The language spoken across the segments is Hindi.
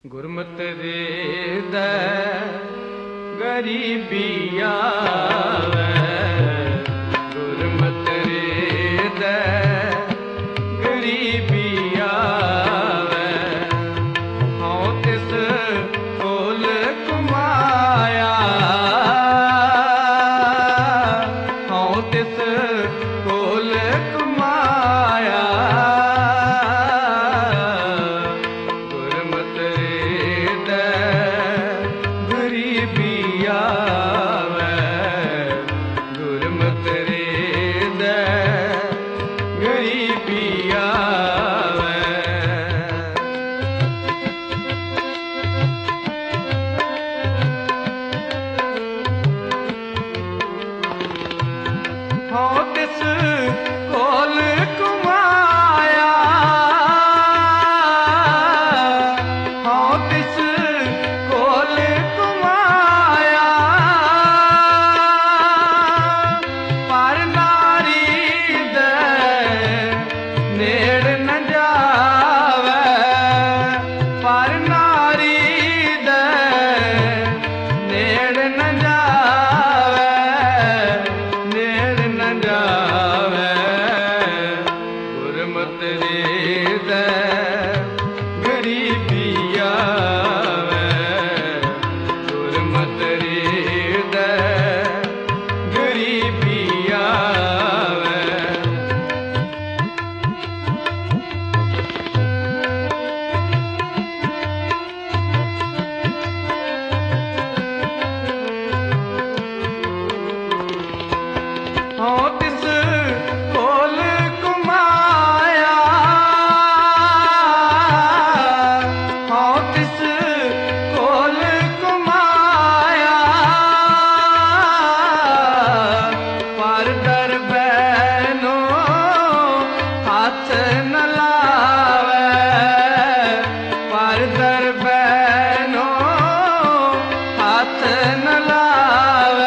गुरमत रे दै गरीबी आवे, गुरमत रे दै गरीबी आवे। हाँ तिस कोल कमाया, हाँ तिस कोल कमाया। हाँ तिस कोल कमाया, हाँ तिस कोल कमाया। पर नारी दे नेड़ न जावे, पर नारी दे नेड़ न जावे, नेड़ न जावे। गुरमत रे दै गरीबी आवे, गुरमत रे दै गरीबी आवे। हाँ तिस कोल कमाया, हाँ तिस कोल कमाया। पर दर बैनो हाथ न लावे, पर दर बैनो हाथ न लावे।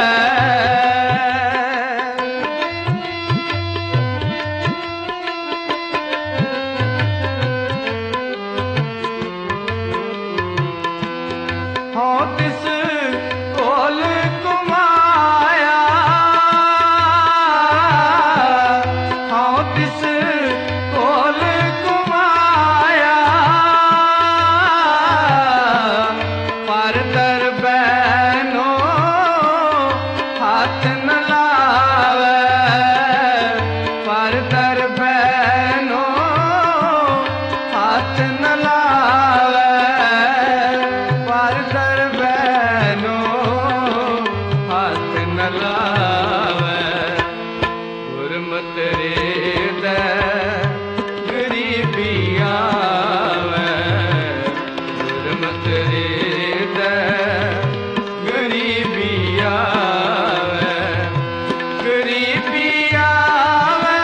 हाँ तिस कोल कमाया, हाँ तिस कोल कमाया। पर दर बैनो हाथ न लावे, पर दर बैनो हाथ न लावे। पर दर बैनो हाथ न लावे। गुरमत रे दै गरीबी आवे, गुरमत रे दै गरीबी आवे। गरीबी आवे,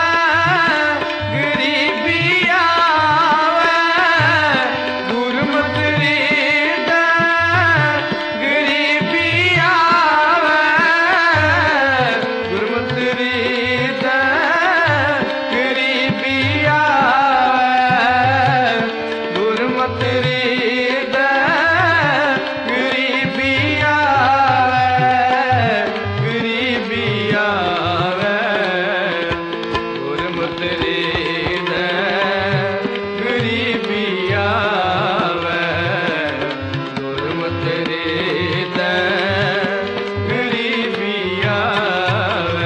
गरीबी आवे। गुरमत रे दै गरीबी आवे, गुरमत रे दै गरीबी आवे। गुरमत रे दै गरीबी आवे, गरीबी आवे। गुरमत रे दै गरीबी आवे, गुरमत रे दै गरीबी आवे।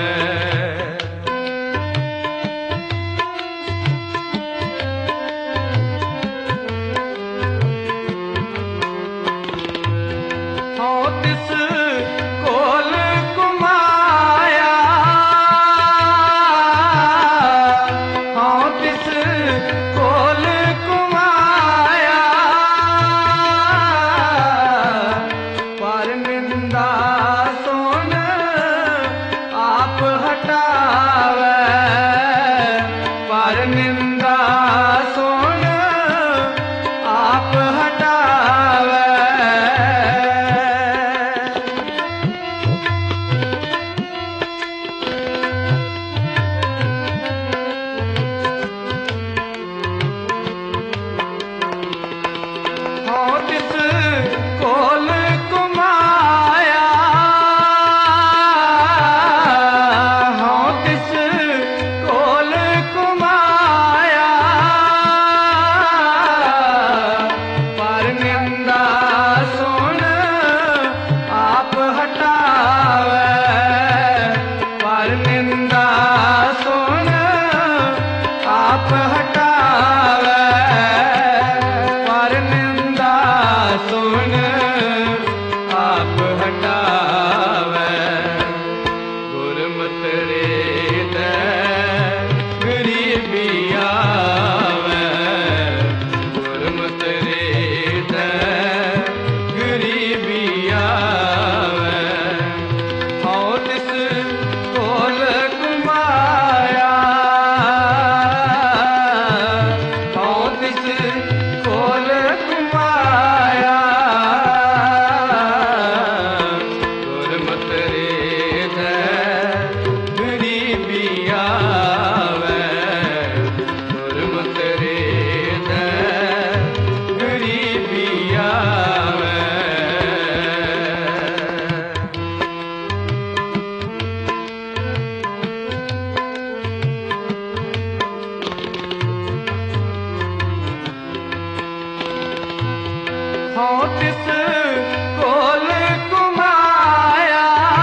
हाँ तिस कोल कुमाया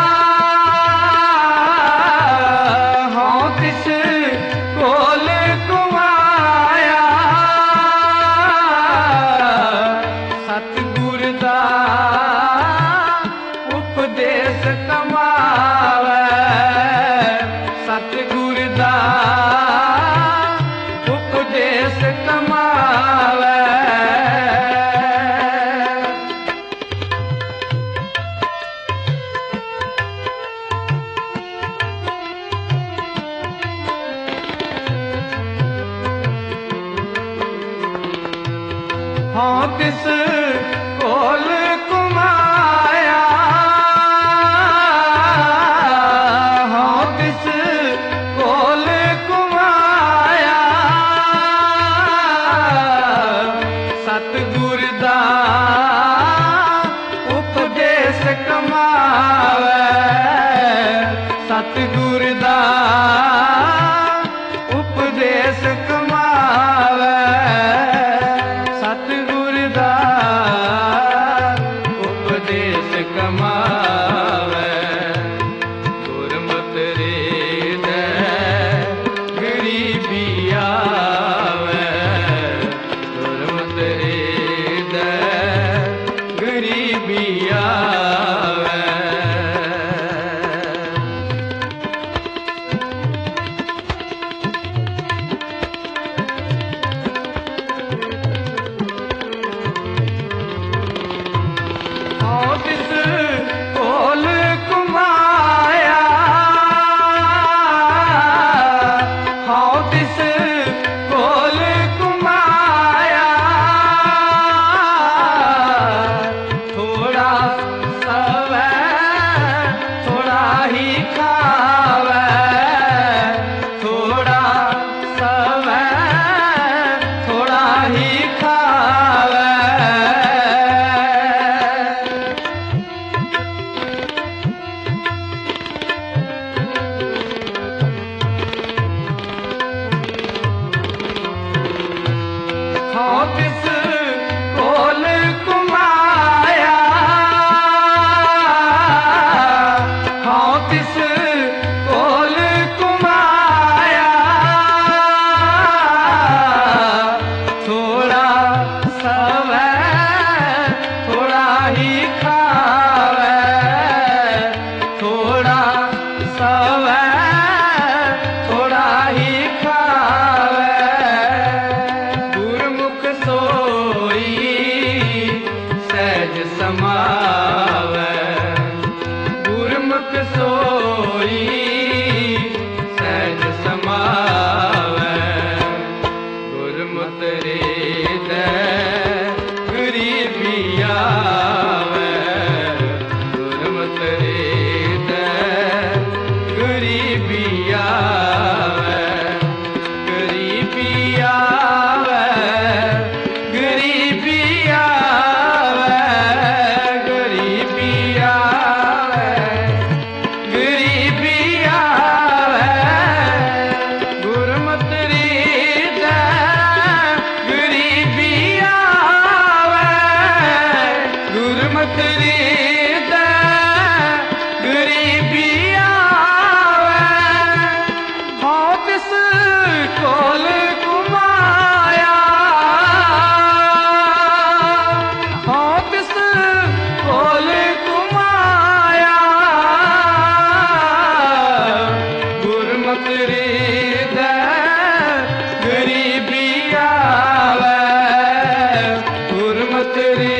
हाँ तिस कोल कुमाया सतगुर दा उपदेश कमावे सतगुर दा उपदेश कमावे हाँ तिस कोल कुमाया हाँ तिस कोल कुमाया सतगुर दा उपदेश कमावे सतगुर दा उपदेश कमावे सतगुर दा उपदेश कमावे गुरमत रे दे गरीबी आवे गुरमत रे दे गरीबी आवे हाँ तिस कोल कुमाया हाँ तिस कोल कुमाया थोड़ा सवै थोड़ा ही खावे थोड़ा सवै थोड़ा ही खावे हाँ तिस कोल कुमाया हाँ तिस कोल कुमाया थोड़ा सवै थोड़ा ही खावे थोड़ा सवै थोड़ा ही खावे गुरमुख सोई सहज समावे गुरमुख सोई सहज समावे गुरमत रे दे गरीबी आवे गुरमत रे दे गरीबी आवे गरीबी आवे गरीबी आवे गरीबी आवे गरीबी आवे गुरमत रे दे गरीबी आवे गुरमत रे दे गरीबी आवे हाँ तिस कोल कुमाया हाँ तिस कोल कुमाया गुरमत रे दे गरीबी आवे गुरमत रे